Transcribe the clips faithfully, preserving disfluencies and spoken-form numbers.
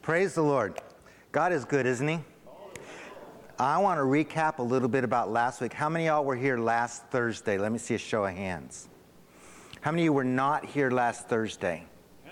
Praise the Lord. God is good, isn't he? I want to recap a little bit about last week. How many of y'all were here last Thursday? Let me see a show of hands. How many of you were not here last Thursday?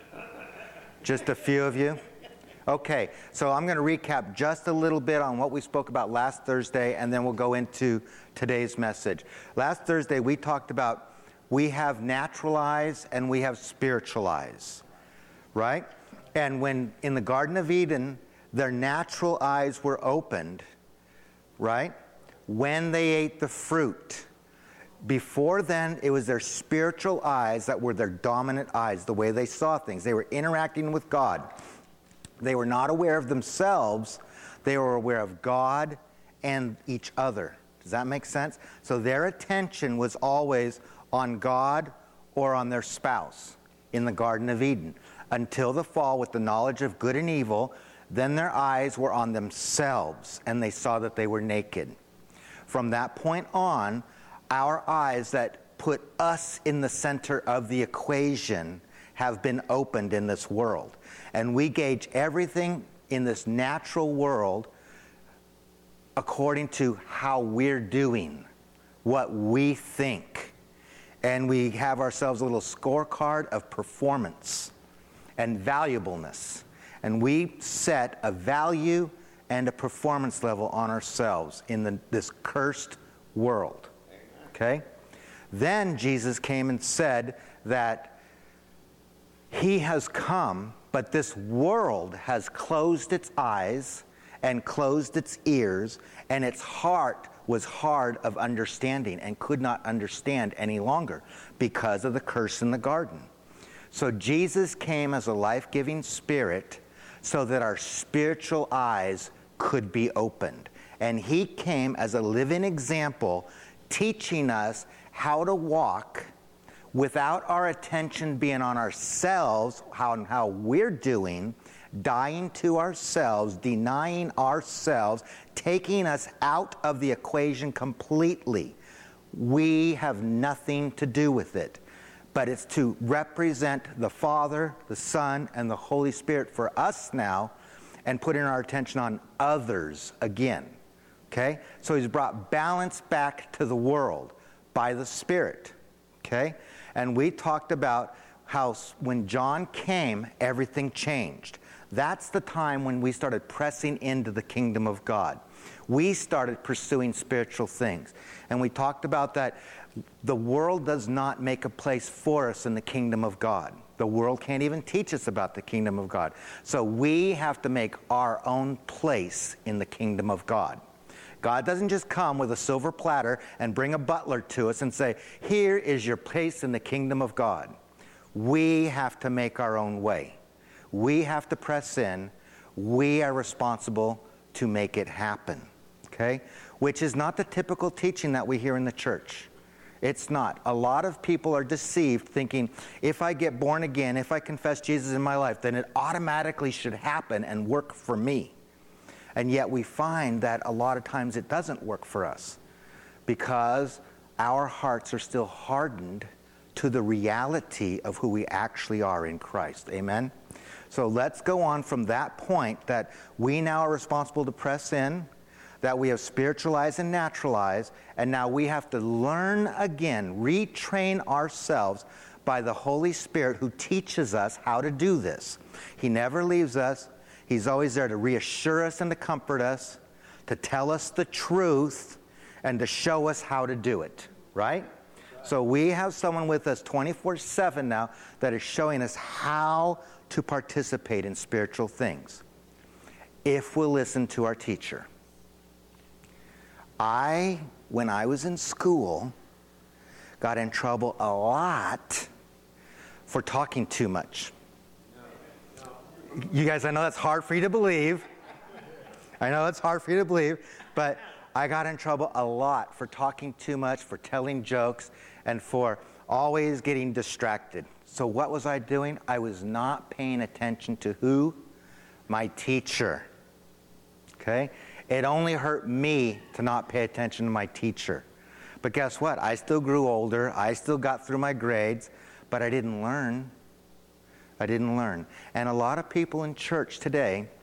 Just a few of you? Okay, so I'm going to recap just a little bit on what we spoke about last Thursday, and then we'll go into today's message. Last Thursday, we talked about we have natural eyes and we have spiritual eyes, right? And when in the Garden of Eden, their natural eyes were opened, right? When they ate the fruit. Before then, it was their spiritual eyes that were their dominant eyes, the way they saw things. They were interacting with God. They were not aware of themselves. They were aware of God and each other. Does that make sense? So their attention was always on God or on their spouse in the Garden of Eden. Until the fall, with the knowledge of good and evil, then their eyes were on themselves, and they saw that they were naked. From that point on, our eyes that put us in the center of the equation have been opened in this world. And we gauge everything in this natural world according to how we're doing, what we think. And we have ourselves a little scorecard of performance and valuableness. And we set a value and a performance level on ourselves in the, this cursed world. Okay? Then Jesus came and said that he has come, but this world has closed its eyes and closed its ears, and its heart was hard of understanding and could not understand any longer because of the curse in the garden. So Jesus came as a life-giving spirit so that our spiritual eyes could be opened. And he came as a living example, teaching us how to walk without our attention being on ourselves, how, how we're doing, dying to ourselves, denying ourselves, taking us out of the equation completely. We have nothing to do with it. But it's to represent the Father, the Son, and the Holy Spirit for us now, and putting our attention on others again. Okay? So he's brought balance back to the world by the Spirit. Okay? And we talked about how when John came, everything changed. That's the time when we started pressing into the kingdom of God. We started pursuing spiritual things. And we talked about that the world does not make a place for us in the kingdom of God. The world can't even teach us about the kingdom of God. So we have to make our own place in the kingdom of God. God doesn't just come with a silver platter and bring a butler to us and say, here is your place in the kingdom of God. We have to make our own way. We have to press in. We are responsible to make it happen. Okay? Which is not the typical teaching that we hear in the church. It's not. A lot of people are deceived thinking, if I get born again, if I confess Jesus in my life, then it automatically should happen and work for me. And yet we find that a lot of times it doesn't work for us because our hearts are still hardened to the reality of who we actually are in Christ. Amen? So let's go on from that point that we now are responsible to press in, that we have spiritual eyes and natural eyes, and now we have to learn again, retrain ourselves by the Holy Spirit who teaches us how to do this. He never leaves us. He's always there to reassure us and to comfort us, to tell us the truth, and to show us how to do it, right? So we have someone with us twenty-four seven now that is showing us how to participate in spiritual things if we'll listen to our teacher. I, when I was in school, got in trouble a lot for talking too much. You guys, I know that's hard for you to believe. I know it's hard for you to believe, but I got in trouble a lot for talking too much, for telling jokes, and for always getting distracted. So what was I doing? I was not paying attention to who? My teacher. Okay? It only hurt me to not pay attention to my teacher. But guess what? I still grew older. I still got through my grades, but I didn't learn. I didn't learn. And a lot of people in church today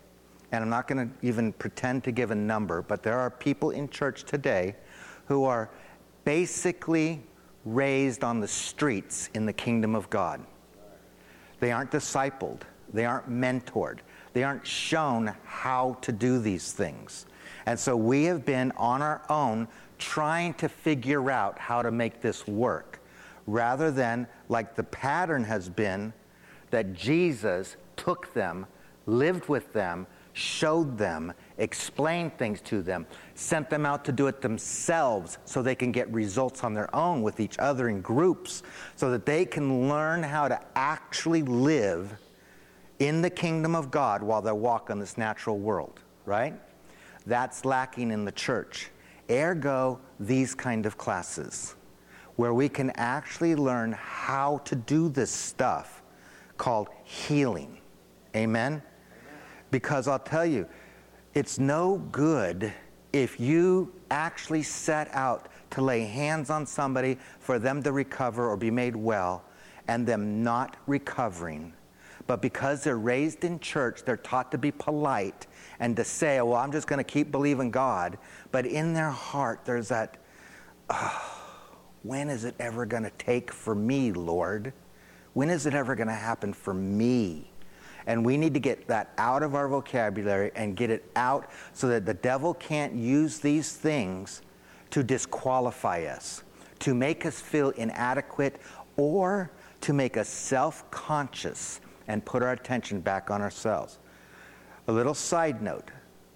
and I'm not going to even pretend to give a number, but there are people in church today who are basically raised on the streets in the kingdom of God. They aren't discipled. They aren't mentored. They aren't shown how to do these things. And so we have been on our own trying to figure out how to make this work, rather than like the pattern has been that Jesus took them, lived with them, showed them, explained things to them, sent them out to do it themselves so they can get results on their own with each other in groups, so that they can learn how to actually live in the kingdom of God while they walk on this natural world, right? That's lacking in the church. Ergo, these kind of classes, where we can actually learn how to do this stuff called healing. Amen? Because I'll tell you, it's no good if you actually set out to lay hands on somebody for them to recover or be made well, and them not recovering. But because they're raised in church, they're taught to be polite and to say, well, I'm just going to keep believing God. But in their heart, there's that, oh, when is it ever going to take for me, Lord? When is it ever going to happen for me? And we need to get that out of our vocabulary and get it out so that the devil can't use these things to disqualify us, to make us feel inadequate, or to make us self-conscious and put our attention back on ourselves. A little side note.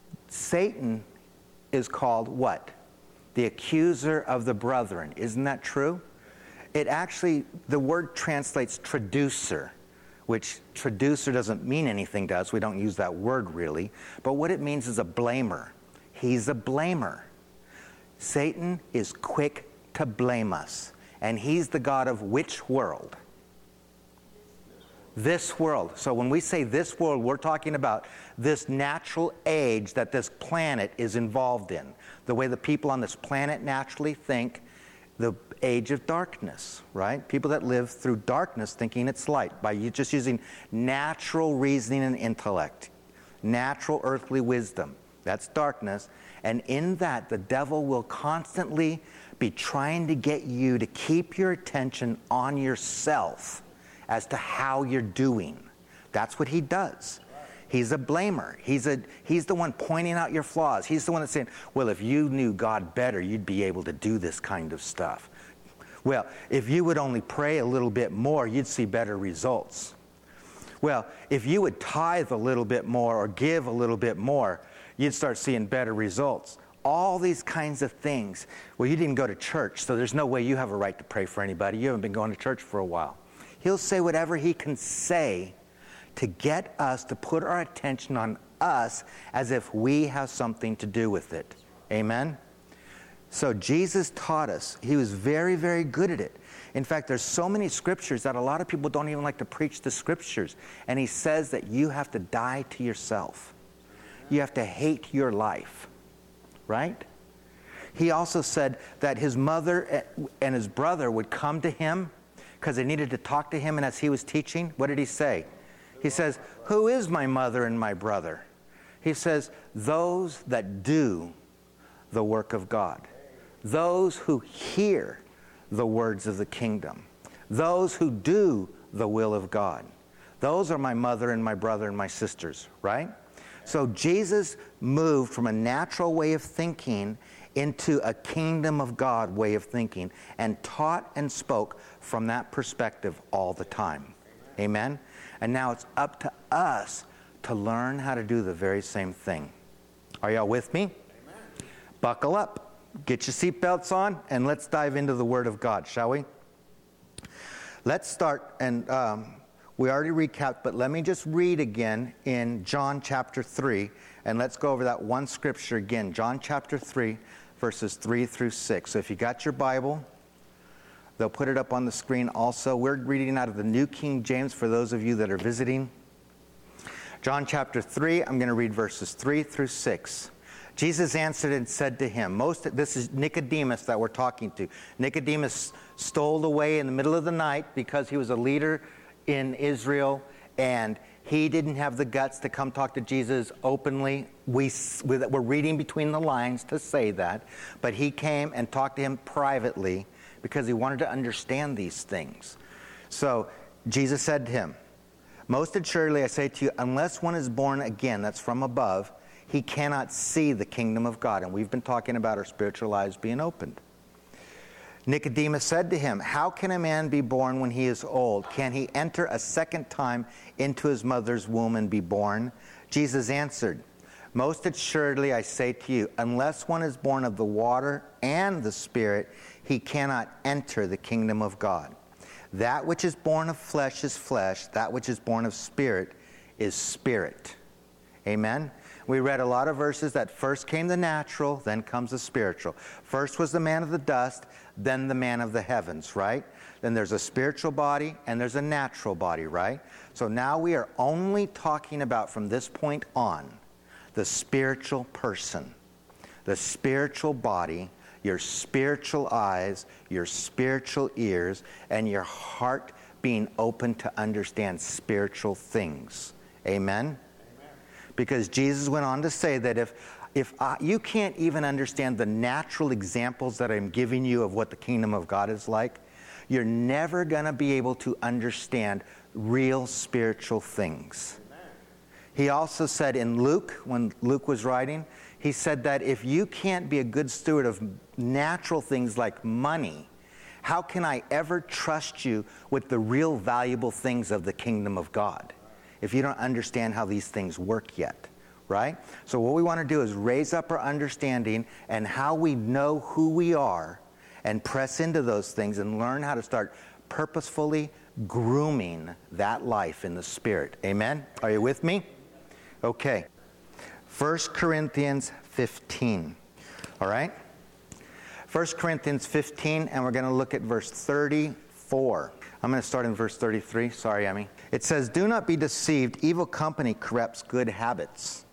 Satan is called what? The accuser of the brethren. Isn't that true? It actually, the word translates traducer, which traducer doesn't mean anything to us. We don't use that word really. But what it means is a blamer. He's a blamer. Satan is quick to blame us. And he's the god of which world? This world. So when we say this world, we're talking about this natural age that this planet is involved in. The way the people on this planet naturally think, the age of darkness, right? People that live through darkness thinking it's light by you just using natural reasoning and intellect, natural earthly wisdom. That's darkness. And in that, the devil will constantly be trying to get you to keep your attention on yourself as to how you're doing. That's what he does. He's a blamer. He's a he's the one pointing out your flaws. He's the one that's saying, well, if you knew God better, you'd be able to do this kind of stuff. Well, if you would only pray a little bit more, you'd see better results. Well, if you would tithe a little bit more or give a little bit more, you'd start seeing better results. All these kinds of things. Well, you didn't go to church, so there's no way you have a right to pray for anybody. You haven't been going to church for a while. He'll say whatever he can say to get us to put our attention on us as if we have something to do with it. Amen? So Jesus taught us. He was very, very good at it. In fact, there's so many scriptures that a lot of people don't even like to preach the scriptures. And he says that you have to die to yourself. You have to hate your life. Right? He also said that his mother and his brother would come to him because they needed to talk to him, and as he was teaching, what did he say? He says, who is my mother and my brother? He says, those that do the work of God. Those who hear the words of the kingdom. Those who do the will of God. Those are my mother and my brother and my sisters, right? So Jesus moved from a natural way of thinking into a kingdom of God way of thinking and taught and spoke from that perspective all the time. Amen? And now it's up to us to learn how to do the very same thing. Are y'all with me? Amen. Buckle up. Get your seatbelts on and let's dive into the Word of God, shall we? Let's start, and um, we already recapped, but let me just read again in John chapter three, and let's go over that one scripture again. John chapter three, verses three through six. So if you got your Bible, they'll put it up on the screen also. We're reading out of the New King James for those of you that are visiting. John chapter three, I'm going to read verses three through six. Jesus answered and said to him, most, this is Nicodemus that we're talking to. Nicodemus stole away in the middle of the night because he was a leader in Israel, and He didn't have the guts to come talk to Jesus openly. We, we're reading between the lines to say that. But he came and talked to him privately because he wanted to understand these things. So Jesus said to him, most assuredly I say to you, unless one is born again, that's from above, he cannot see the kingdom of God. And we've been talking about our spiritual eyes being opened. Nicodemus said to him, how can a man be born when he is old? Can he enter a second time into his mother's womb and be born? Jesus answered, most assuredly I say to you, unless one is born of the water and the Spirit, he cannot enter the kingdom of God. That which is born of flesh is flesh. That which is born of spirit is spirit. Amen? We read a lot of verses that first came the natural, then comes the spiritual. First was the man of the dust, then the man of the heavens, right? Then there's a spiritual body and there's a natural body, right? So now we are only talking about, from this point on, the spiritual person, the spiritual body, your spiritual eyes, your spiritual ears, and your heart being open to understand spiritual things. Amen? Because Jesus went on to say that if, if I, you can't even understand the natural examples that I'm giving you of what the kingdom of God is like, you're never going to be able to understand real spiritual things. Amen. He also said in Luke, when Luke was writing, he said that if you can't be a good steward of natural things like money, how can I ever trust you with the real valuable things of the kingdom of God? If you don't understand how these things work yet, right? So what we want to do is raise up our understanding and how we know who we are and press into those things and learn how to start purposefully grooming that life in the Spirit. Amen? Are you with me? Okay. First Corinthians fifteen. All right? First Corinthians fifteen, and we're going to look at verse thirty-four. I'm going to start in verse thirty-three. Sorry, Emmy. It says, do not be deceived. Evil company corrupts good habits.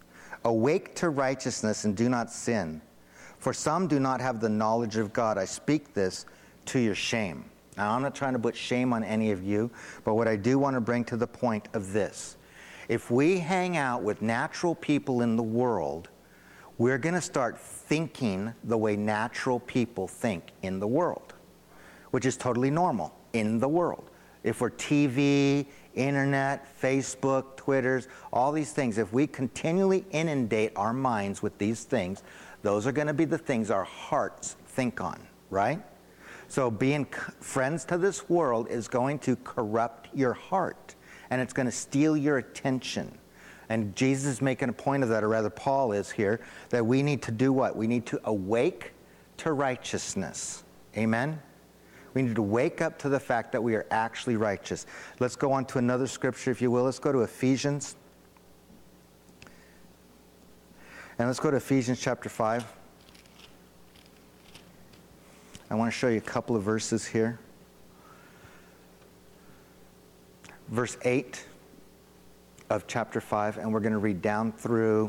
Awake to righteousness and do not sin. For some do not have the knowledge of God. I speak this to your shame. Now, I'm not trying to put shame on any of you, but what I do want to bring to the point of this. If we hang out with natural people in the world, we're going to start thinking the way natural people think in the world, which is totally normal in the world. If we're T V, internet, Facebook, Twitters, all these things, if we continually inundate our minds with these things, those are going to be the things our hearts think on, right? So being friends to this world is going to corrupt your heart, and it's going to steal your attention. And Jesus is making a point of that, or rather Paul is here, that we need to do what? We need to awake to righteousness. Amen? We need to wake up to the fact that we are actually righteous. Let's go on to another scripture, if you will. Let's go to Ephesians. And let's go to Ephesians chapter five. I want to show you a couple of verses here. Verse eight of chapter five, and we're going to read down through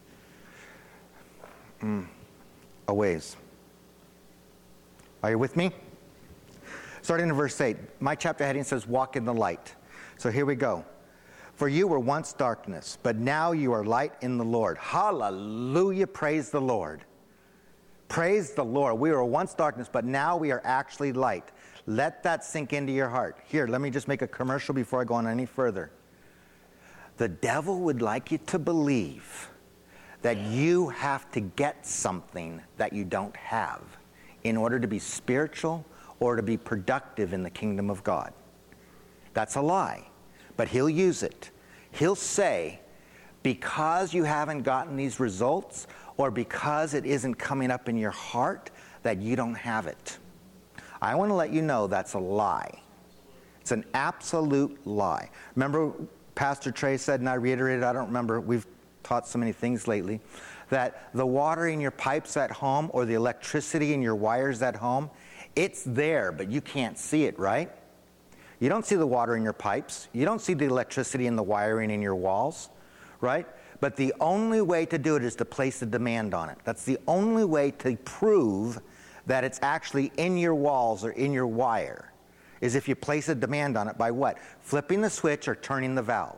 mm, a ways. Are you with me? Starting in verse eight, my chapter heading says, walk in the light. So here we go. For you were once darkness, but now you are light in the Lord. Hallelujah, praise the Lord. Praise the Lord. We were once darkness, but now we are actually light. Let that sink into your heart. Here, let me just make a commercial before I go on any further. The devil would like you to believe that you have to get something that you don't have in order to be spiritual or to be productive in the kingdom of God. That's a lie, but he'll use it. He'll say, because you haven't gotten these results, or because it isn't coming up in your heart, that you don't have it. I want to let you know that's a lie. It's an absolute lie. Remember, Pastor Trey said, and I reiterated, I don't remember, we've taught so many things lately, that the water in your pipes at home or the electricity in your wires at home, it's there, but you can't see it, right? You don't see the water in your pipes. You don't see the electricity in the wiring in your walls, right? But the only way to do it is to place a demand on it. That's the only way to prove that it's actually in your walls or in your wire, is if you place a demand on it by what? Flipping the switch or turning the valve.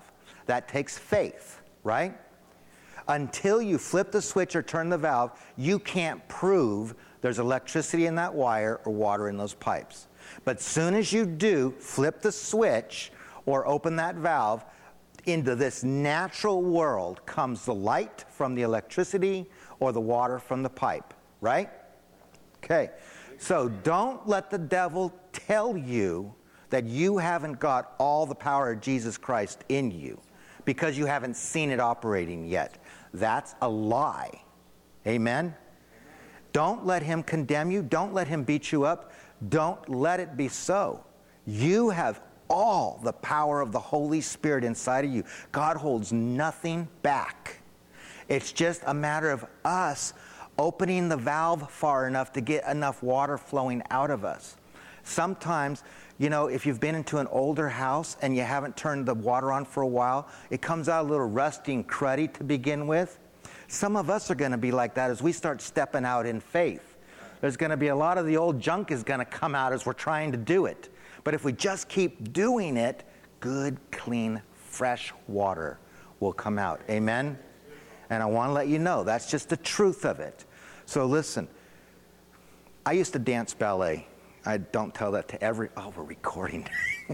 That takes faith, right? Until you flip the switch or turn the valve, you can't prove there's electricity in that wire or water in those pipes. But soon as you do flip the switch or open that valve, into this natural world comes the light from the electricity or the water from the pipe, right? Okay, so don't let the devil tell you that you haven't got all the power of Jesus Christ in you because you haven't seen it operating yet. That's a lie. Amen? Don't let him condemn you. Don't let him beat you up. Don't let it be so. You have all the power of the Holy Spirit inside of you. God holds nothing back. It's just a matter of us opening the valve far enough to get enough water flowing out of us. Sometimes, you know, if you've been into an older house and you haven't turned the water on for a while, it comes out a little rusty and cruddy to begin with. Some of us are going to be like that as we start stepping out in faith. There's going to be a lot of the old junk is going to come out as we're trying to do it. But if we just keep doing it, good, clean, fresh water will come out. Amen? And I want to let you know, that's just the truth of it. So listen, I used to dance ballet. I don't tell that to every, oh, we're recording.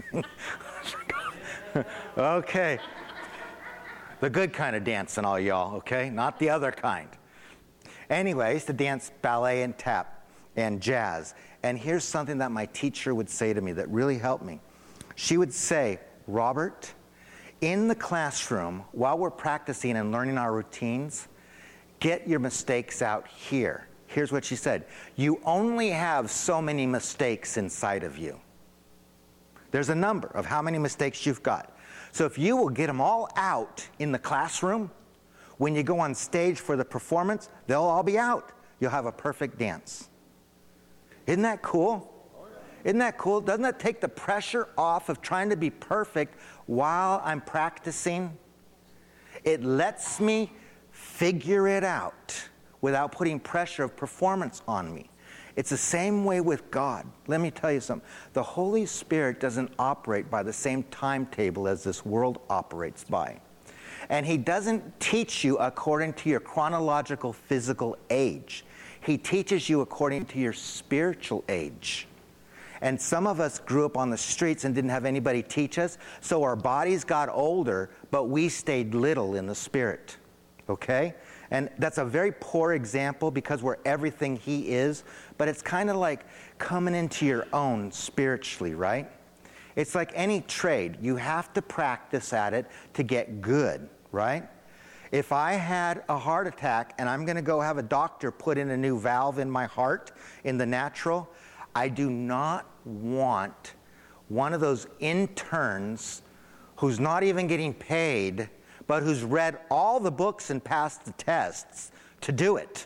Okay. The good kind of dancing, all y'all, okay? Not the other kind. Anyway, I used to dance ballet and tap and jazz. And here's something that my teacher would say to me that really helped me. She would say, Robert, in the classroom, while we're practicing and learning our routines, get your mistakes out here. Here's what she said. You only have so many mistakes inside of you. There's a number of how many mistakes you've got. So if you will get them all out in the classroom, when you go on stage for the performance, they'll all be out. You'll have a perfect dance. Isn't that cool? Isn't that cool? Doesn't that take the pressure off of trying to be perfect while I'm practicing? It lets me figure it out without putting pressure of performance on me. It's the same way with God. Let me tell you something. The Holy Spirit doesn't operate by the same timetable as this world operates by. And he doesn't teach you according to your chronological physical age. He teaches you according to your spiritual age. And some of us grew up on the streets and didn't have anybody teach us, so our bodies got older, but we stayed little in the spirit. Okay? And that's a very poor example because we're everything he is, but it's kind of like coming into your own spiritually, right? It's like any trade. You have to practice at it to get good, right? If I had a heart attack and I'm going to go have a doctor put in a new valve in my heart in the natural, I do not want one of those interns who's not even getting paid, but who's read all the books and passed the tests to do it.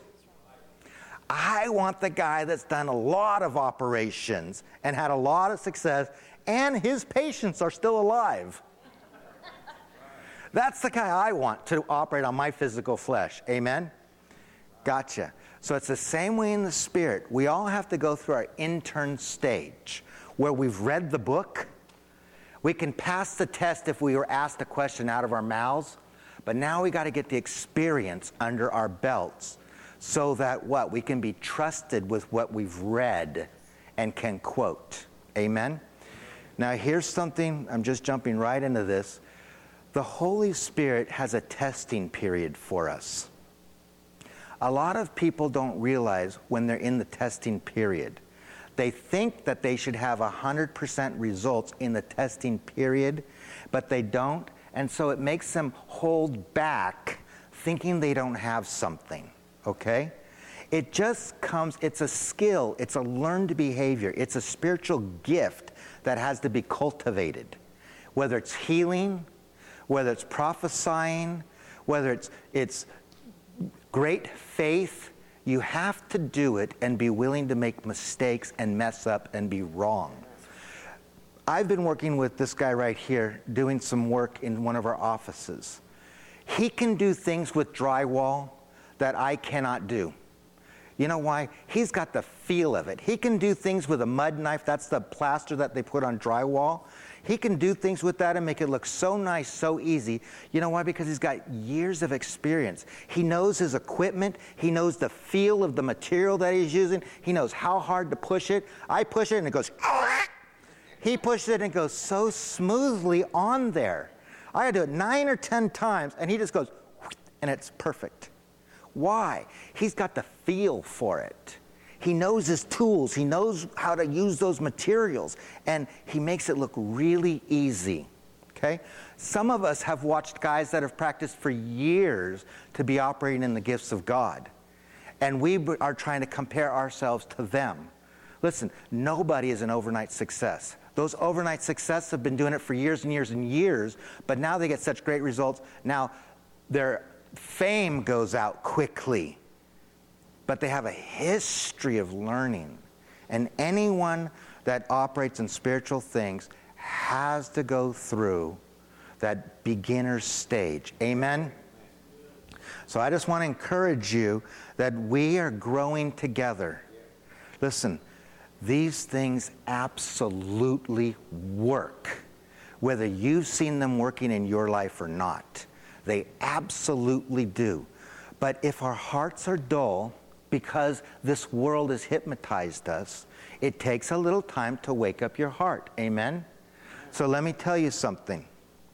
I want the guy that's done a lot of operations and had a lot of success, and his patients are still alive. That's the guy I want to operate on my physical flesh. Amen? Gotcha. So it's the same way in the spirit. We all have to go through our intern stage where we've read the book. We can pass the test if we were asked a question out of our mouths, but now we got to get the experience under our belts so that what? We can be trusted with what we've read and can quote. Amen? Now here's something, I'm just jumping right into this. The Holy Spirit has a testing period for us. A lot of people don't realize when they're in the testing period. They think that they should have one hundred percent results in the testing period, but they don't, and so it makes them hold back thinking they don't have something, okay? It just comes, it's a skill, it's a learned behavior, it's a spiritual gift that has to be cultivated. Whether it's healing, whether it's prophesying, whether it's, it's great faith, you have to do it and be willing to make mistakes and mess up and be wrong. I've been working with this guy right here doing some work in one of our offices. He can do things with drywall that I cannot do. You know why? He's got the feel of it. He can do things with a mud knife. That's the plaster that they put on drywall. He can do things with that and make it look so nice, so easy. You know why? Because he's got years of experience. He knows his equipment. He knows the feel of the material that he's using. He knows how hard to push it. I push it and it goes, ah! He pushes it and it goes so smoothly on there. I had to do it nine or ten times and he just goes, and it's perfect. Why? He's got the feel for it. He knows his tools. He knows how to use those materials. And he makes it look really easy. Okay? Some of us have watched guys that have practiced for years to be operating in the gifts of God. And we are trying to compare ourselves to them. Listen, nobody is an overnight success. Those overnight successes have been doing it for years and years and years, but now they get such great results. Now their fame goes out quickly, but they have a history of learning. And anyone that operates in spiritual things has to go through that beginner stage. Amen? So I just want to encourage you that we are growing together. Listen, these things absolutely work, whether you've seen them working in your life or not. They absolutely do. But if our hearts are dull because this world has hypnotized us, it takes a little time to wake up your heart. Amen? So let me tell you something.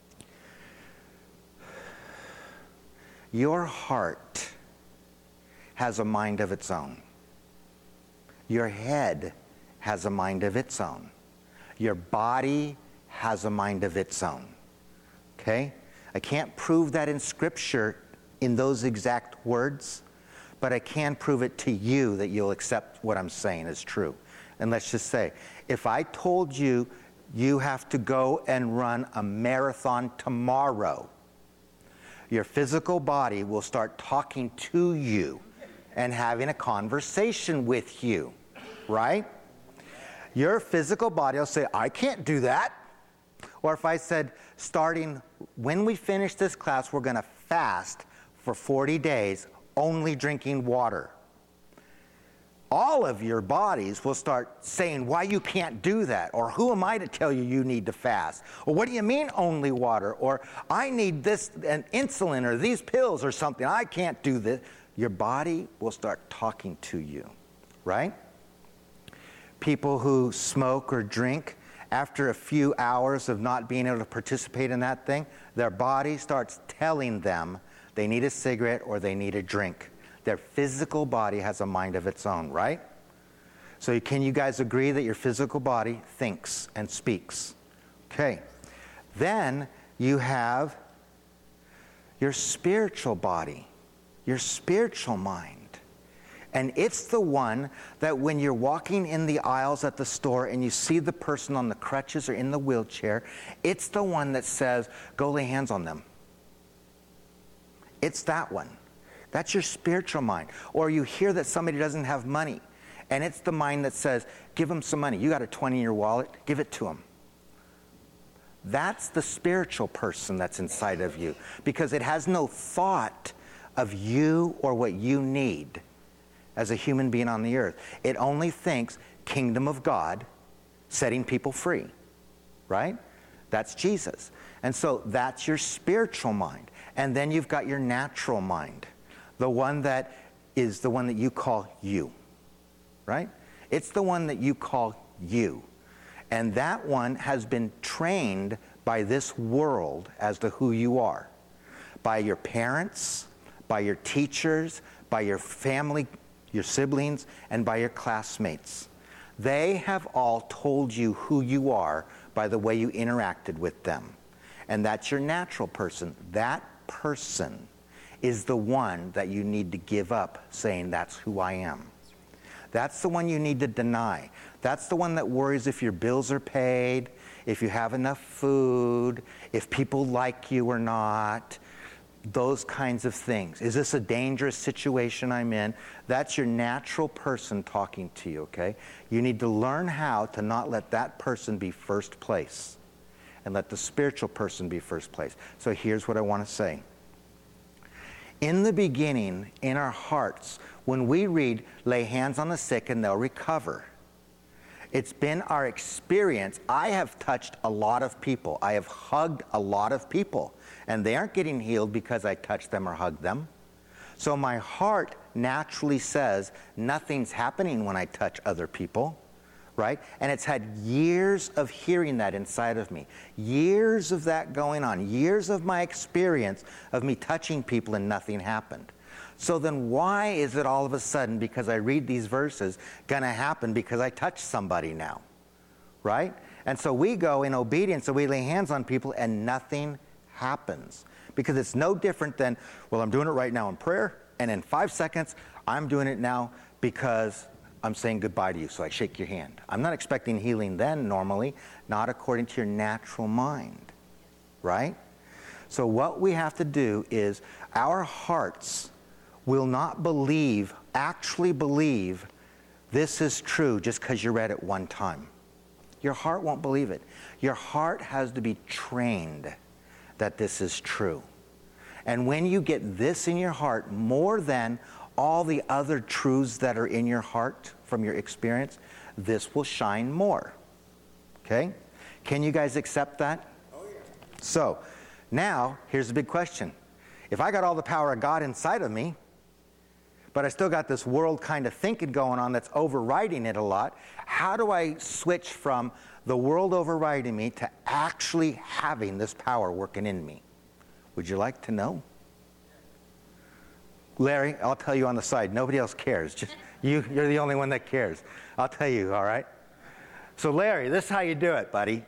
Your heart has a mind of its own. Your head has a mind of its own. Your body has a mind of its own. Okay? I can't prove that in Scripture in those exact words, but I can prove it to you that you'll accept what I'm saying is true. And let's just say, if I told you you have to go and run a marathon tomorrow, your physical body will start talking to you and having a conversation with you, right? Your physical body will say, I can't do that. Or if I said, starting when we finish this class, we're going to fast for forty days, only drinking water. All of your bodies will start saying why you can't do that. Or who am I to tell you you need to fast? Or what do you mean only water? Or I need this an insulin or these pills or something. I can't do this. Your body will start talking to you, right? People who smoke or drink, after a few hours of not being able to participate in that thing, their body starts telling them they need a cigarette or they need a drink. Their physical body has a mind of its own, right? So can you guys agree that your physical body thinks and speaks? Okay. Then you have your spiritual body, your spiritual mind. And it's the one that when you're walking in the aisles at the store and you see the person on the crutches or in the wheelchair, it's the one that says, go lay hands on them. It's that one. That's your spiritual mind. Or you hear that somebody doesn't have money, and it's the mind that says, give them some money. You got a twenty in your wallet, give it to them. That's the spiritual person that's inside of you, because it has no thought of you or what you need as a human being on the earth. It only thinks kingdom of God, setting people free, right? That's Jesus. And so that's your spiritual mind. And then you've got your natural mind, the one that is the one that you call you, right? It's the one that you call you. And that one has been trained by this world as to who you are, by your parents, by your teachers, by your family, your siblings, and by your classmates. They have all told you who you are by the way you interacted with them. And that's your natural person. That person is the one that you need to give up, saying, that's who I am. That's the one you need to deny. That's the one that worries if your bills are paid, if you have enough food, if people like you or not, those kinds of things. Is this a dangerous situation I'm in? That's your natural person talking to you, okay? You need to learn how to not let that person be first place and let the spiritual person be first place. So here's what I want to say. In the beginning, in our hearts, when we read, lay hands on the sick and they'll recover, it's been our experience. I have touched a lot of people. I have hugged a lot of people. And they aren't getting healed because I touched them or hugged them. So my heart naturally says nothing's happening when I touch other people, right? And it's had years of hearing that inside of me. Years of that going on. Years of my experience of me touching people and nothing happened. So then why is it all of a sudden, because I read these verses, going to happen because I touch somebody now, right? And so we go in obedience, so we lay hands on people and nothing happens. Because it's no different than, well, I'm doing it right now in prayer, and in five seconds, I'm doing it now because I'm saying goodbye to you, so I shake your hand. I'm not expecting healing then normally, not according to your natural mind, right? So what we have to do is our hearts will not believe, actually believe this is true just because you read it one time. Your heart won't believe it. Your heart has to be trained that this is true. And when you get this in your heart more than all the other truths that are in your heart from your experience, this will shine more. Okay? Can you guys accept that? Oh, yeah. So, now, here's the big question. If I got all the power of God inside of me, but I still got this world kind of thinking going on that's overriding it a lot, how do I switch from the world overriding me to actually having this power working in me? Would you like to know? Larry, I'll tell you on the side. Nobody else cares. Just you, you're the only one that cares. I'll tell you, all right? So Larry, this is how you do it, buddy.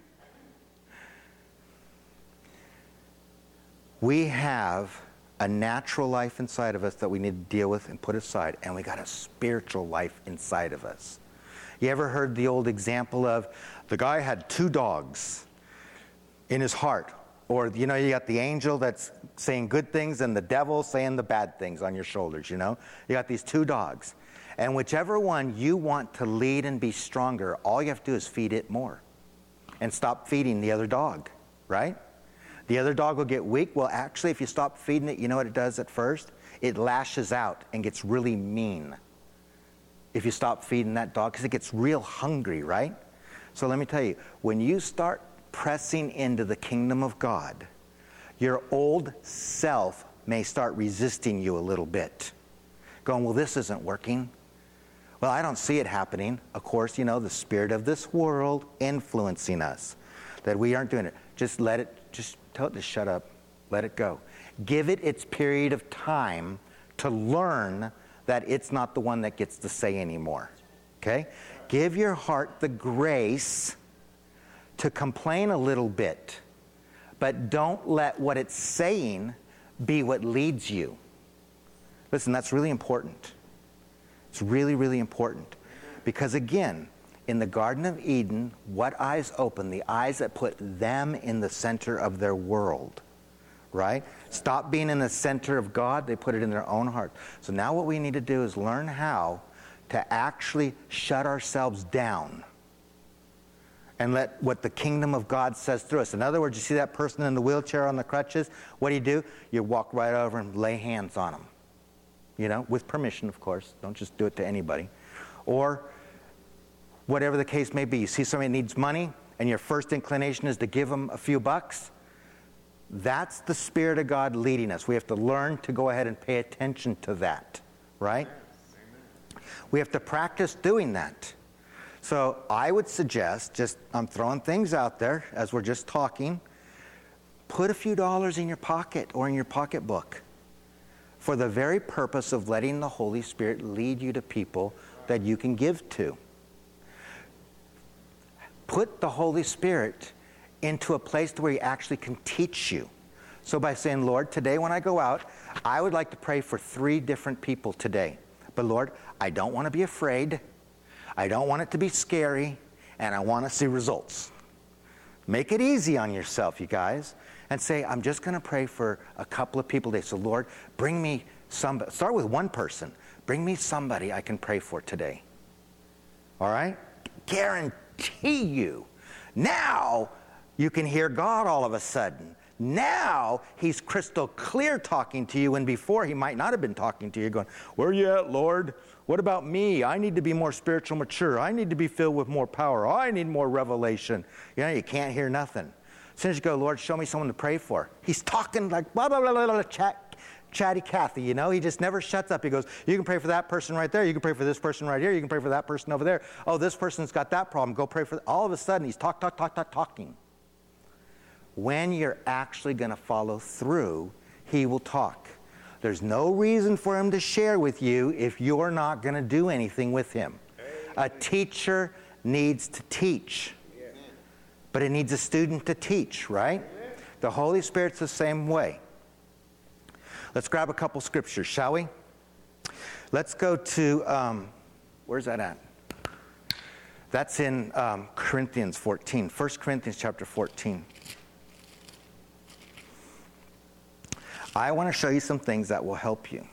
We have a natural life inside of us that we need to deal with and put aside, and we got a spiritual life inside of us. You ever heard the old example of the guy had two dogs in his heart? Or, you know, you got the angel that's saying good things and the devil saying the bad things on your shoulders, you know? You got these two dogs. And whichever one you want to lead and be stronger, all you have to do is feed it more. And stop feeding the other dog, right? The other dog will get weak. Well, actually, if you stop feeding it, you know what it does at first? It lashes out and gets really mean. If you stop feeding that dog, because it gets real hungry, right? So let me tell you, when you start pressing into the kingdom of God, your old self may start resisting you a little bit. Going, well, this isn't working. Well, I don't see it happening. Of course, you know, the spirit of this world influencing us, that we aren't doing it. Just let it, just tell it to shut up. Let it go. Give it its period of time to learn that it's not the one that gets to say anymore. Okay? Give your heart the grace to complain a little bit, but don't let what it's saying be what leads you. Listen, that's really important. It's really, really important. Because again, in the Garden of Eden, what eyes opened? The eyes that put them in the center of their world, right? Stop being in the center of God, they put it in their own heart. So now what we need to do is learn how to actually shut ourselves down and let what the kingdom of God says through us. In other words, you see that person in the wheelchair on the crutches? What do you do? You walk right over and lay hands on them. You know, with permission, of course. Don't just do it to anybody. Or whatever the case may be. You see somebody needs money, and your first inclination is to give them a few bucks. That's the Spirit of God leading us. We have to learn to go ahead and pay attention to that, right? Amen. We have to practice doing that. So I would suggest, just I'm throwing things out there as we're just talking, put a few dollars in your pocket or in your pocketbook for the very purpose of letting the Holy Spirit lead you to people that you can give to. Put the Holy Spirit into a place where He actually can teach you. So by saying, Lord, today when I go out, I would like to pray for three different people today. But Lord, I don't want to be afraid. I don't want it to be scary, and I want to see results. Make it easy on yourself, you guys, and say, I'm just going to pray for a couple of people today. So, Lord, bring me somebody. Start with one person. Bring me somebody I can pray for today. All right? Guarantee you. Now you can hear God all of a sudden. Now he's crystal clear talking to you, and before he might not have been talking to you, going, where are you at, Lord? What about me? I need to be more spiritual mature. I need to be filled with more power. I need more revelation. You know, you can't hear nothing. As soon as you go, Lord, show me someone to pray for. He's talking like blah, blah, blah, blah, blah, chat, chatty Cathy, you know. He just never shuts up. He goes, you can pray for that person right there. You can pray for this person right here. You can pray for that person over there. Oh, this person's got that problem. Go pray for that. All of a sudden, he's talk, talk, talk, talk, talking. When you're actually going to follow through, he will talk. There's no reason for him to share with you if you're not going to do anything with him. A teacher needs to teach, but it needs a student to teach, right? The Holy Spirit's the same way. Let's grab a couple scriptures, shall we? Let's go to, um, where's that at? That's in um, Corinthians fourteen, First Corinthians chapter fourteen. I want to show you some things that will help you.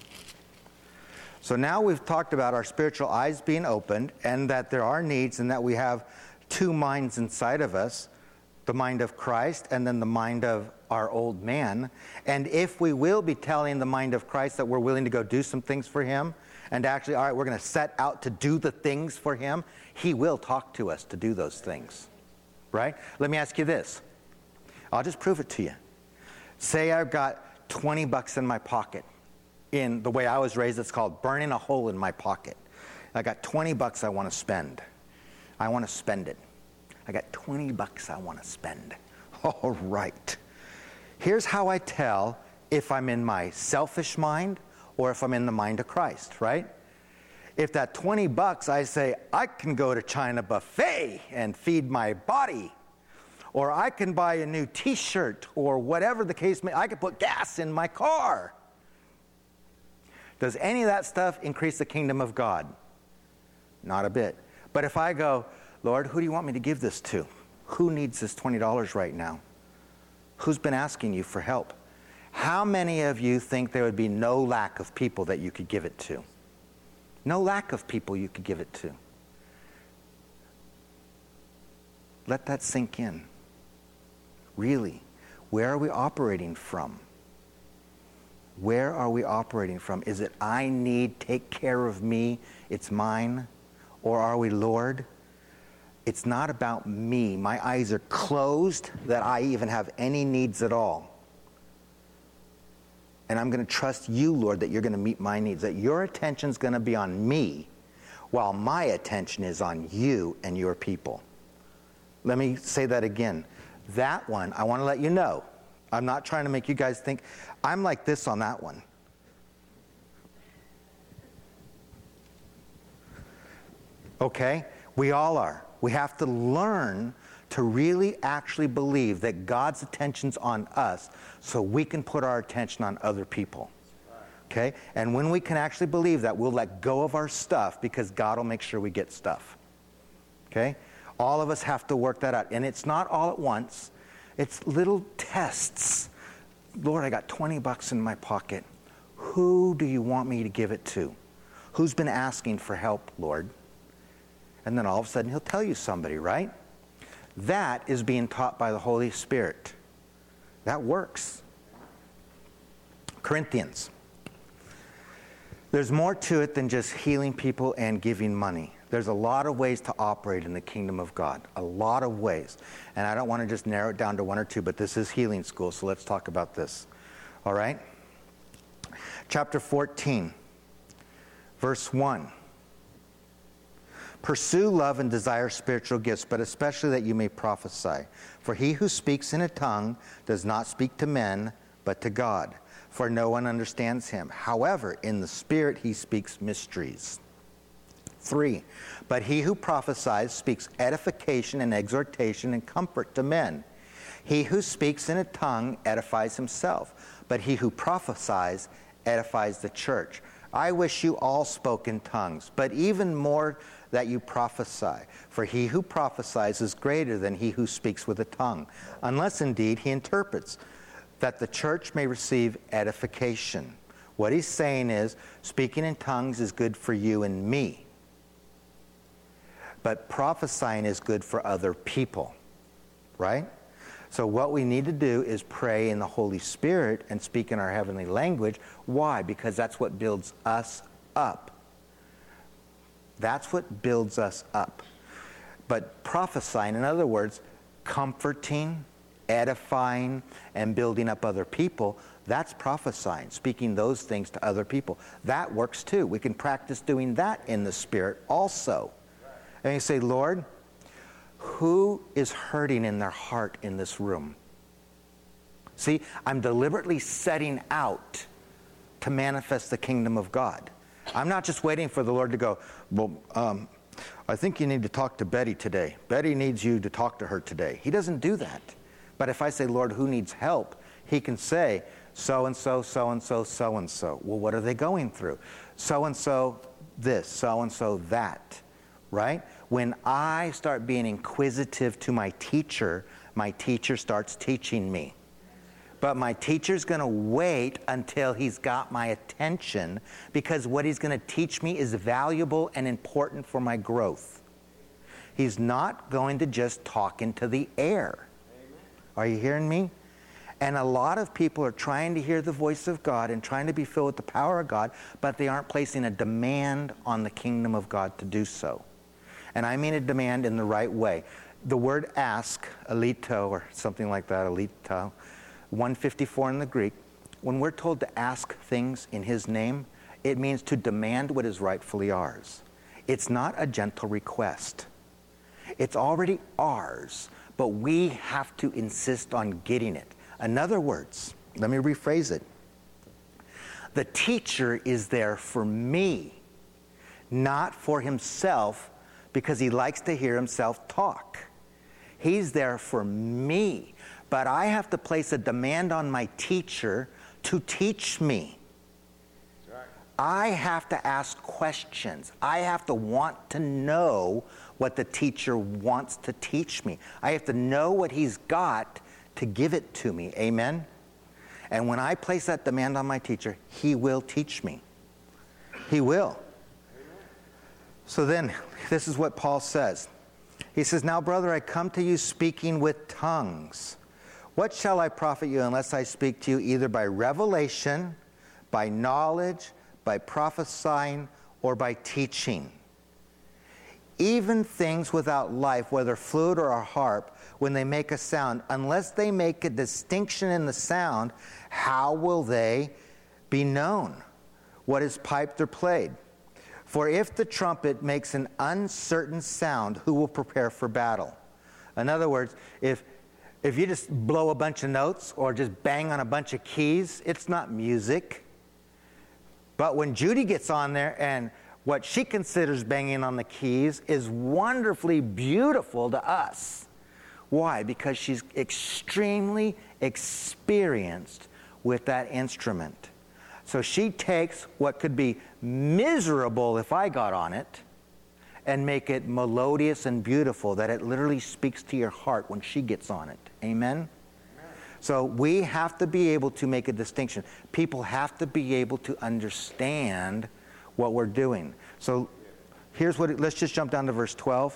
So now we've talked about our spiritual eyes being opened and that there are needs and that we have two minds inside of us, the mind of Christ and then the mind of our old man. And if we will be telling the mind of Christ that we're willing to go do some things for him and actually, all right, we're going to set out to do the things for him, he will talk to us to do those things, right? Let me ask you this. I'll just prove it to you. Say I've got twenty bucks in my pocket. In the way I was raised, it's called burning a hole in my pocket. I got twenty bucks I want to spend. I want to spend it. I got twenty bucks I want to spend. All right. Here's how I tell if I'm in my selfish mind or if I'm in the mind of Christ, right? If that twenty bucks, I say, I can go to China buffet and feed my body. Or I can buy a new t-shirt, or whatever the case may, I can put gas in my car. Does any of that stuff increase the kingdom of God? Not a bit. But if I go, Lord, who do you want me to give this to? Who needs this twenty dollars right now? Who's been asking you for help? How many of you think there would be no lack of people that you could give it to? No lack of people you could give it to. Let that sink in. Really, where are we operating from? Where are we operating from? Is it I need, take care of me, it's mine? Or are we, Lord, it's not about me. My eyes are closed that I even have any needs at all. And I'm going to trust you, Lord, that you're going to meet my needs, that your attention's going to be on me while my attention is on you and your people. Let me say that again. That one, I want to let you know. I'm not trying to make you guys think. I'm like this on that one. Okay? We all are. We have to learn to really actually believe that God's attention's on us so we can put our attention on other people. Okay? And when we can actually believe that, we'll let go of our stuff because God will make sure we get stuff. Okay? All of us have to work that out. And it's not all at once. It's little tests. Lord, I got twenty bucks in my pocket. Who do you want me to give it to? Who's been asking for help, Lord? And then all of a sudden he'll tell you somebody, right? That is being taught by the Holy Spirit. That works. Corinthians. There's more to it than just healing people and giving money. There's a lot of ways to operate in the kingdom of God. A lot of ways. And I don't want to just narrow it down to one or two, but this is healing school, so let's talk about this. All right? Chapter fourteen, verse one. Pursue love and desire spiritual gifts, but especially that you may prophesy. For he who speaks in a tongue does not speak to men, but to God. For no one understands him. However, in the Spirit he speaks mysteries. Three, but he who prophesies speaks edification and exhortation and comfort to men. He who speaks in a tongue edifies himself, but he who prophesies edifies the church. I wish you all spoke in tongues, but even more that you prophesy. For he who prophesies is greater than he who speaks with a tongue, unless indeed he interprets, that the church may receive edification. What he's saying is, speaking in tongues is good for you and me. But prophesying is good for other people, right? So what we need to do is pray in the Holy Spirit and speak in our heavenly language. Why? Because that's what builds us up. That's what builds us up. But prophesying, in other words, comforting, edifying, and building up other people, that's prophesying, speaking those things to other people. That works too. We can practice doing that in the Spirit also. And you say, Lord, who is hurting in their heart in this room? See, I'm deliberately setting out to manifest the kingdom of God. I'm not just waiting for the Lord to go, well, um, I think you need to talk to Betty today. Betty needs you to talk to her today. He doesn't do that. But if I say, Lord, who needs help? He can say, so-and-so, so-and-so, so-and-so. Well, what are they going through? So-and-so this, so-and-so that, right? When I start being inquisitive to my teacher, my teacher starts teaching me. But my teacher's going to wait until he's got my attention, because what he's going to teach me is valuable and important for my growth. He's not going to just talk into the air. Amen. Are you hearing me? And a lot of people are trying to hear the voice of God and trying to be filled with the power of God, but they aren't placing a demand on the kingdom of God to do so. And I mean a demand in the right way. The word ask, alito, or something like that, alito, one fifty-four in the Greek, when we're told to ask things in his name, it means to demand what is rightfully ours. It's not a gentle request. It's already ours, but we have to insist on getting it. In other words, let me rephrase it. The teacher is there for me, not for himself, because he likes to hear himself talk. He's there for me, but I have to place a demand on my teacher to teach me. Right. I have to ask questions. I have to want to know what the teacher wants to teach me. I have to know what he's got to give it to me. Amen? And when I place that demand on my teacher, he will teach me. He will. So then, this is what Paul says. He says, now, brother, I come to you speaking with tongues. What shall I profit you unless I speak to you either by revelation, by knowledge, by prophesying, or by teaching? Even things without life, whether flute or a harp, when they make a sound, unless they make a distinction in the sound, how will they be known what is piped or played? For if the trumpet makes an uncertain sound, who will prepare for battle? In other words, if if you just blow a bunch of notes or just bang on a bunch of keys, it's not music. But when Judy gets on there and what she considers banging on the keys is wonderfully beautiful to us. Why? Because she's extremely experienced with that instrument. So she takes what could be miserable if I got on it and make it melodious and beautiful, that it literally speaks to your heart when she gets on it. Amen? Amen? So we have to be able to make a distinction. People have to be able to understand what we're doing. So here's what, it, let's just jump down to verse twelve.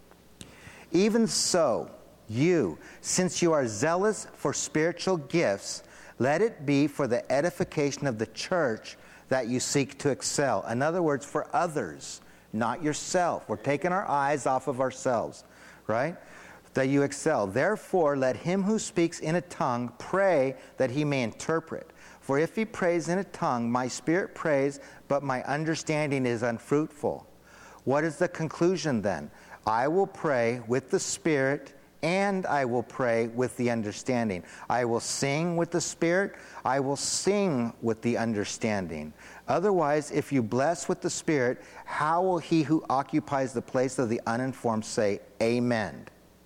Even so, you, since you are zealous for spiritual gifts, let it be for the edification of the church that you seek to excel. In other words, for others, not yourself. We're taking our eyes off of ourselves, right? That you excel. Therefore, let him who speaks in a tongue pray that he may interpret. For if he prays in a tongue, my spirit prays, but my understanding is unfruitful. What is the conclusion then? I will pray with the spirit, and I will pray with the understanding. I will sing with the spirit, I will sing with the understanding. Otherwise, if you bless with the spirit, how will he who occupies the place of the uninformed say, Amen?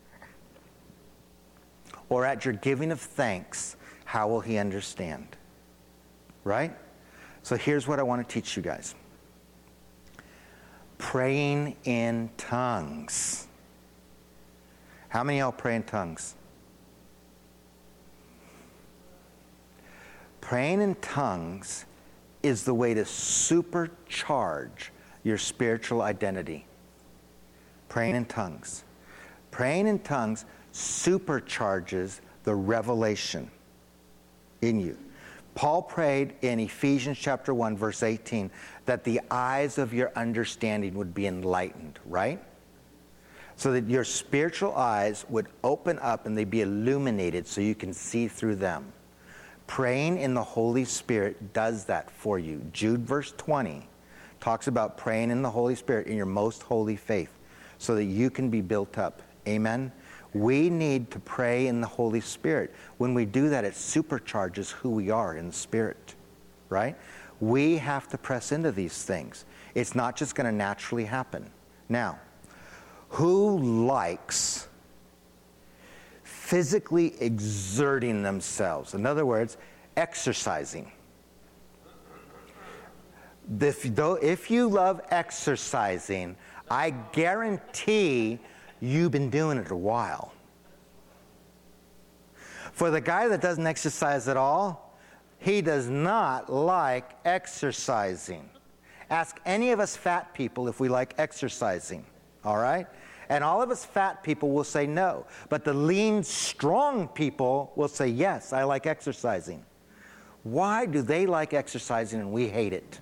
Or at your giving of thanks, how will he understand? Right? So here's what I want to teach you guys. Praying in tongues. How many of y'all pray in tongues? Praying in tongues is the way to supercharge your spiritual identity. Praying in tongues. Praying in tongues supercharges the revelation in you. Paul prayed in Ephesians chapter one, verse eighteen, that the eyes of your understanding would be enlightened, right? So that your spiritual eyes would open up and they'd be illuminated so you can see through them. Praying in the Holy Spirit does that for you. Jude verse twenty talks about praying in the Holy Spirit in your most holy faith so that you can be built up. Amen? We need to pray in the Holy Spirit. When we do that, it supercharges who we are in the Spirit, right? We have to press into these things. It's not just going to naturally happen. Now, who likes physically exerting themselves? In other words, exercising. If, though, if you love exercising, I guarantee you've been doing it a while. For the guy that doesn't exercise at all, he does not like exercising. Ask any of us fat people if we like exercising, all right? And all of us fat people will say no. But the lean, strong people will say, yes, I like exercising. Why do they like exercising and we hate it?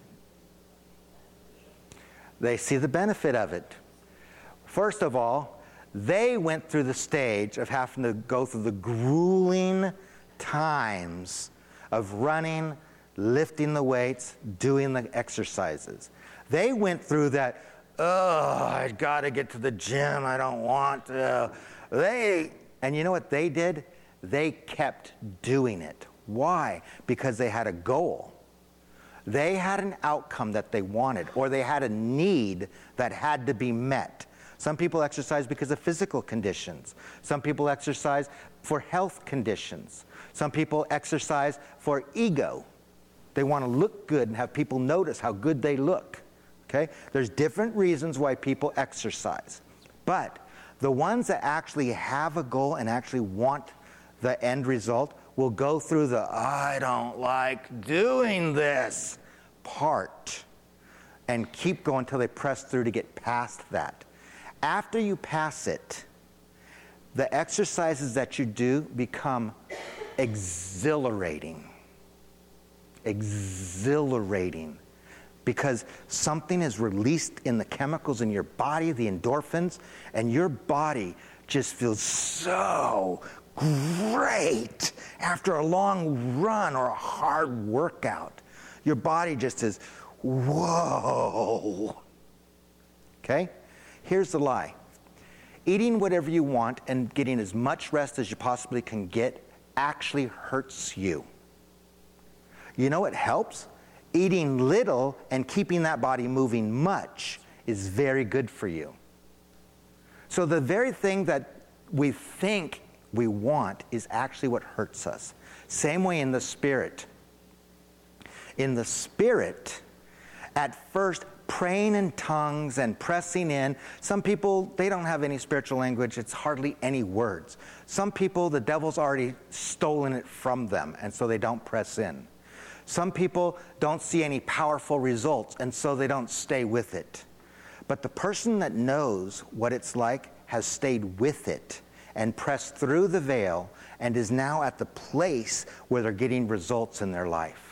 They see the benefit of it. First of all, they went through the stage of having to go through the grueling times of running, lifting the weights, doing the exercises. They went through that, oh, I got to get to the gym, I don't want to. They, and you know what they did? They kept doing it. Why? Because they had a goal. They had an outcome that they wanted, or they had a need that had to be met. Some people exercise because of physical conditions. Some people exercise for health conditions. Some people exercise for ego. They want to look good and have people notice how good they look. Okay? There's different reasons why people exercise. But the ones that actually have a goal and actually want the end result will go through the, I don't like doing this part and keep going until they press through to get past that. After you pass it, the exercises that you do become exhilarating. Exhilarating. Because something is released in the chemicals in your body, the endorphins, and your body just feels so great after a long run or a hard workout. Your body just is, whoa. Okay? Here's the lie. Eating whatever you want and getting as much rest as you possibly can get actually hurts you. You know what helps? Eating little and keeping that body moving much is very good for you. So the very thing that we think we want is actually what hurts us. Same way in the spirit. In the spirit, at first, praying in tongues and pressing in. Some people, they don't have any spiritual language. It's hardly any words. Some people, the devil's already stolen it from them, and so they don't press in. Some people don't see any powerful results, and so they don't stay with it. But the person that knows what it's like has stayed with it and pressed through the veil and is now at the place where they're getting results in their life.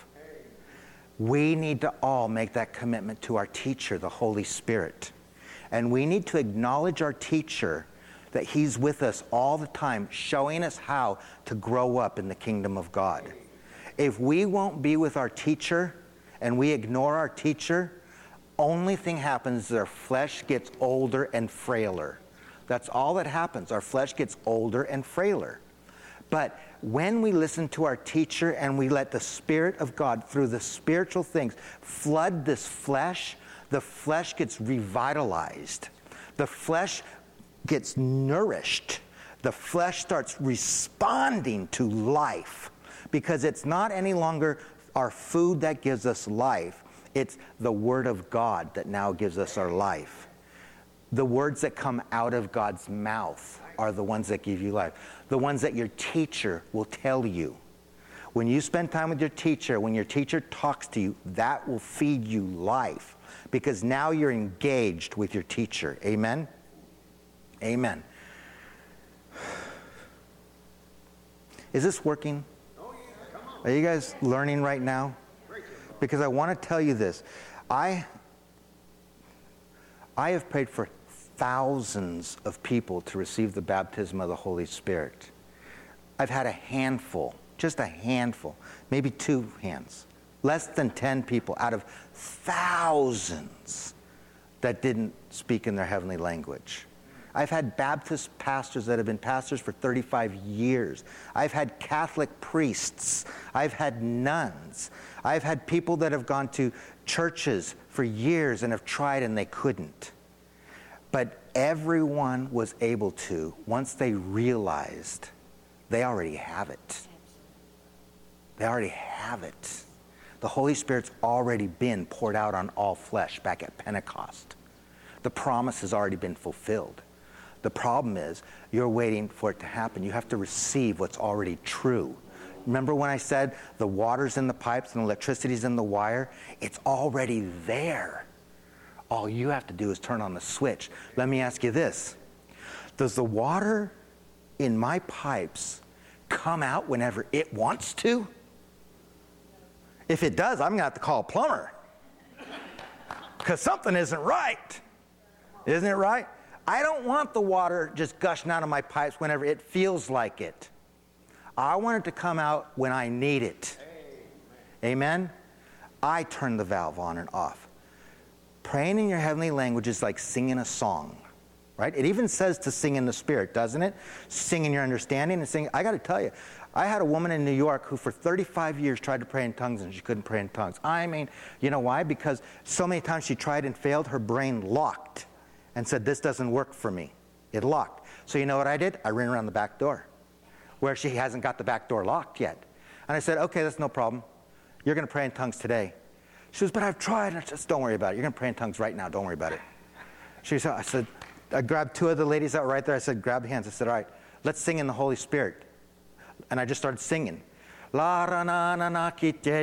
We need to all make that commitment to our teacher, the Holy Spirit. And we need to acknowledge our teacher, that he's with us all the time, showing us how to grow up in the kingdom of God. If we won't be with our teacher and we ignore our teacher, only thing happens is our flesh gets older and frailer. That's all that happens. Our flesh gets older and frailer. But when we listen to our teacher and we let the Spirit of God, through the spiritual things, flood this flesh, the flesh gets revitalized. The flesh gets nourished. The flesh starts responding to life, because it's not any longer our food that gives us life. It's the Word of God that now gives us our life. The words that come out of God's mouth are the ones that give you life. The ones that your teacher will tell you. When you spend time with your teacher, when your teacher talks to you, that will feed you life, because now you're engaged with your teacher. Amen? Amen. Is this working? Are you guys learning right now? Because I want to tell you this. I, I have prayed for thousands of people to receive the baptism of the Holy Spirit. I've had a handful, just a handful, maybe two hands, less than ten people out of thousands that didn't speak in their heavenly language. I've had Baptist pastors that have been pastors for thirty-five years. I've had Catholic priests. I've had nuns. I've had people that have gone to churches for years and have tried and they couldn't. But everyone was able to once they realized they already have it. They already have it. The Holy Spirit's already been poured out on all flesh back at Pentecost. The promise has already been fulfilled. The problem is you're waiting for it to happen. You have to receive what's already true. Remember when I said the water's in the pipes and electricity's in the wire? It's already there. All you have to do is turn on the switch. Let me ask you this. Does the water in my pipes come out whenever it wants to? If it does, I'm going to have to call a plumber. Because something isn't right. Isn't it right? I don't want the water just gushing out of my pipes whenever it feels like it. I want it to come out when I need it. Amen? Amen? I turn the valve on and off. Praying in your heavenly language is like singing a song, right? It even says to sing in the Spirit, doesn't it? Sing in your understanding and sing. I got to tell you, I had a woman in New York who for thirty-five years tried to pray in tongues and she couldn't pray in tongues. I mean, you know why? Because so many times she tried and failed, her brain locked and said, this doesn't work for me. It locked. So you know what I did? I ran around the back door where she hasn't got the back door locked yet. And I said, okay, that's no problem. You're going to pray in tongues today. She says, but I've tried. And I said, don't worry about it. You're going to pray in tongues right now. Don't worry about it. She said, I said, I grabbed two of the ladies that were right there. I said, grab hands. I said, all right, let's sing in the Holy Spirit. And I just started singing. And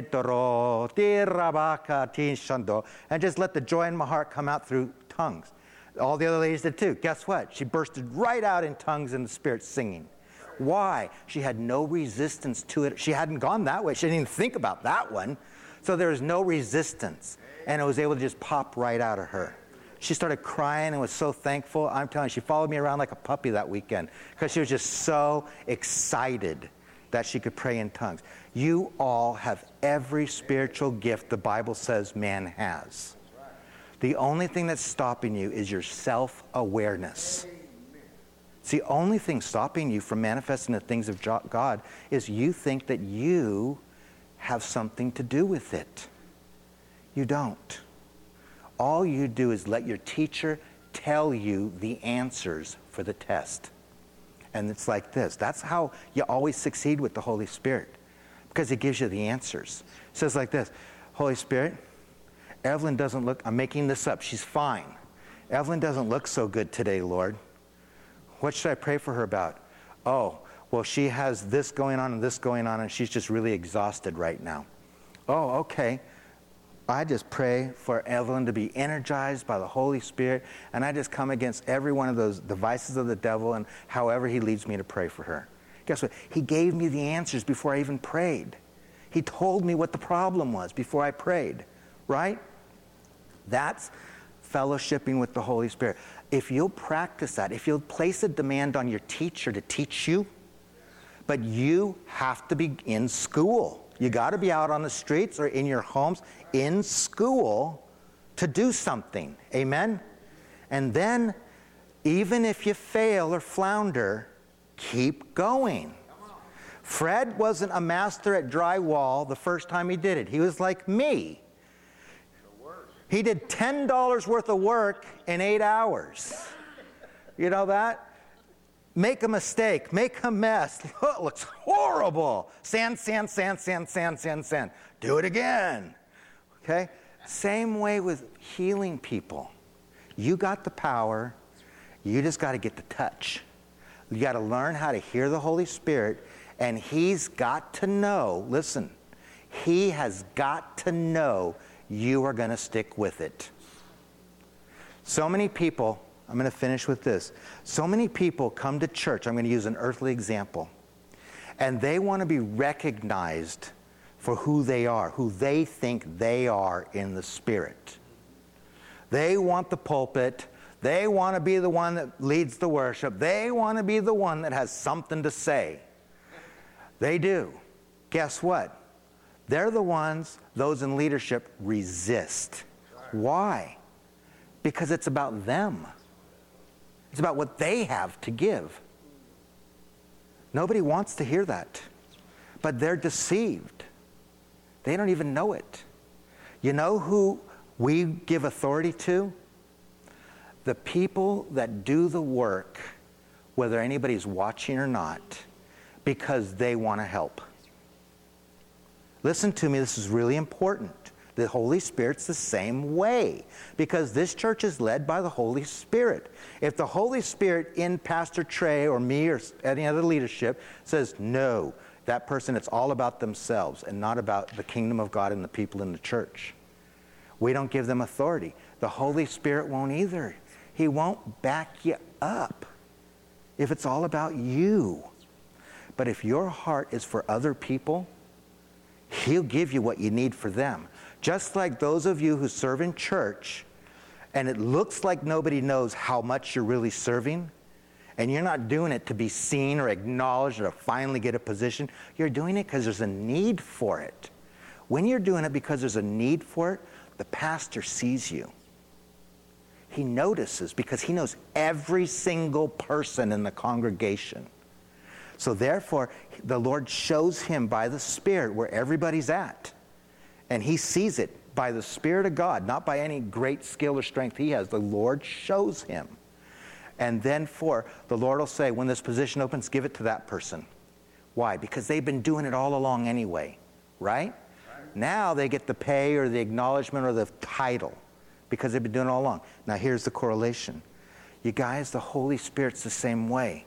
just let the joy in my heart come out through tongues. All the other ladies did too. Guess what? She bursted right out in tongues in the Spirit singing. Why? She had no resistance to it. She hadn't gone that way. She didn't even think about that one. So there was no resistance. And it was able to just pop right out of her. She started crying and was so thankful. I'm telling you, she followed me around like a puppy that weekend because she was just so excited that she could pray in tongues. You all have every spiritual gift the Bible says man has. The only thing that's stopping you is your self-awareness. It's the only thing stopping you from manifesting the things of God is you think that you have something to do with it. You don't. All you do is let your teacher tell you the answers for the test. And it's like this. That's how you always succeed with the Holy Spirit, because it gives you the answers. It says like this, Holy Spirit, Evelyn doesn't look, I'm making this up, she's fine. Evelyn doesn't look so good today, Lord. What should I pray for her about? Oh, well, she has this going on and this going on, and she's just really exhausted right now. Oh, okay. I just pray for Evelyn to be energized by the Holy Spirit, and I just come against every one of those devices of the devil and however he leads me to pray for her. Guess what? He gave me the answers before I even prayed. He told me what the problem was before I prayed, right? That's fellowshipping with the Holy Spirit. If you'll practice that, if you'll place a demand on your teacher to teach you, but you have to be in school. You got to be out on the streets or in your homes in school to do something. Amen? And then, even if you fail or flounder, keep going. Fred wasn't a master at drywall the first time he did it. He was like me. He did ten dollars worth of work in eight hours. You know that? Make a mistake. Make a mess. Oh, it looks horrible. Sand, sand, sand, sand, sand, sand, sand. Do it again. Okay? Same way with healing people. You got the power. You just got to get the touch. You got to learn how to hear the Holy Spirit, and He's got to know, listen, He has got to know you are going to stick with it. So many people, I'm going to finish with this. So many people come to church, I'm going to use an earthly example, And they want to be recognized for who they are, who they think they are in the Spirit. They want the pulpit. They want to be the one that leads the worship. They want to be the one that has something to say. They do. Guess what? They're the ones, those in leadership, resist. Why? Because it's about them. It's about what they have to give. Nobody wants to hear that. But they're deceived. They don't even know it. You know who we give authority to? The people that do the work, whether anybody's watching or not, because they want to help. Listen to me, this is really important. The Holy Spirit's the same way, because this church is led by the Holy Spirit. If the Holy Spirit in Pastor Trey or me or any other leadership says, no, that person, it's all about themselves and not about the kingdom of God and the people in the church, we don't give them authority. The Holy Spirit won't either. He won't back you up if it's all about you. But if your heart is for other people, He'll give you what you need for them. Just like those of you who serve in church, and it looks like nobody knows how much you're really serving, and you're not doing it to be seen or acknowledged or to finally get a position. You're doing it because there's a need for it. When you're doing it because there's a need for it, the pastor sees you. He notices because he knows every single person in the congregation. So therefore, the Lord shows him by the Spirit where everybody's at. And he sees it by the Spirit of God, not by any great skill or strength he has. The Lord shows him. And then for, the Lord will say, when this position opens, give it to that person. Why? Because they've been doing it all along anyway, right? Right. Now they get the pay or the acknowledgement or the title because they've been doing it all along. Now here's the correlation. You guys, the Holy Spirit's the same way.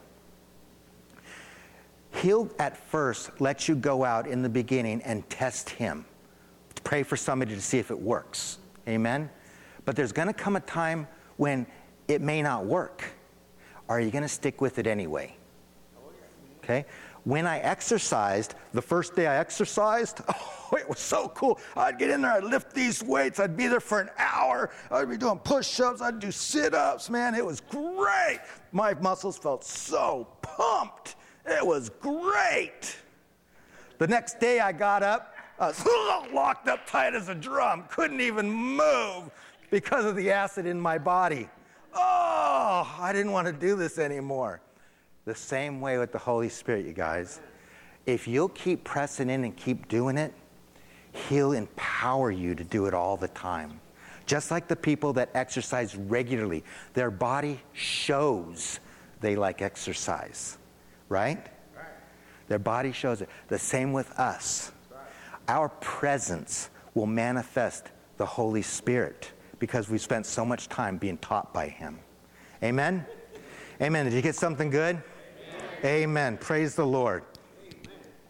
He'll at first let you go out in the beginning and test him. Pray for somebody to see if it works. Amen? But there's going to come a time when it may not work. Are you going to stick with it anyway? Okay? When I exercised, the first day I exercised, oh, it was so cool. I'd get in there, I'd lift these weights, I'd be there for an hour, I'd be doing push-ups, I'd do sit-ups, man, it was great. My muscles felt so pumped. It was great. The next day I got up, I was locked up tight as a drum, couldn't even move because of the acid in my body. Oh, I didn't want to do this anymore. The same way with the Holy Spirit, you guys. If you'll keep pressing in and keep doing it, He'll empower you to do it all the time. Just like the people that exercise regularly, their body shows they like exercise, right? Right. Their body shows it. The same with us. Right. Our presence will manifest the Holy Spirit because we've spent so much time being taught by Him. Amen? Amen. Did you get something good? Amen. Amen. Praise the Lord.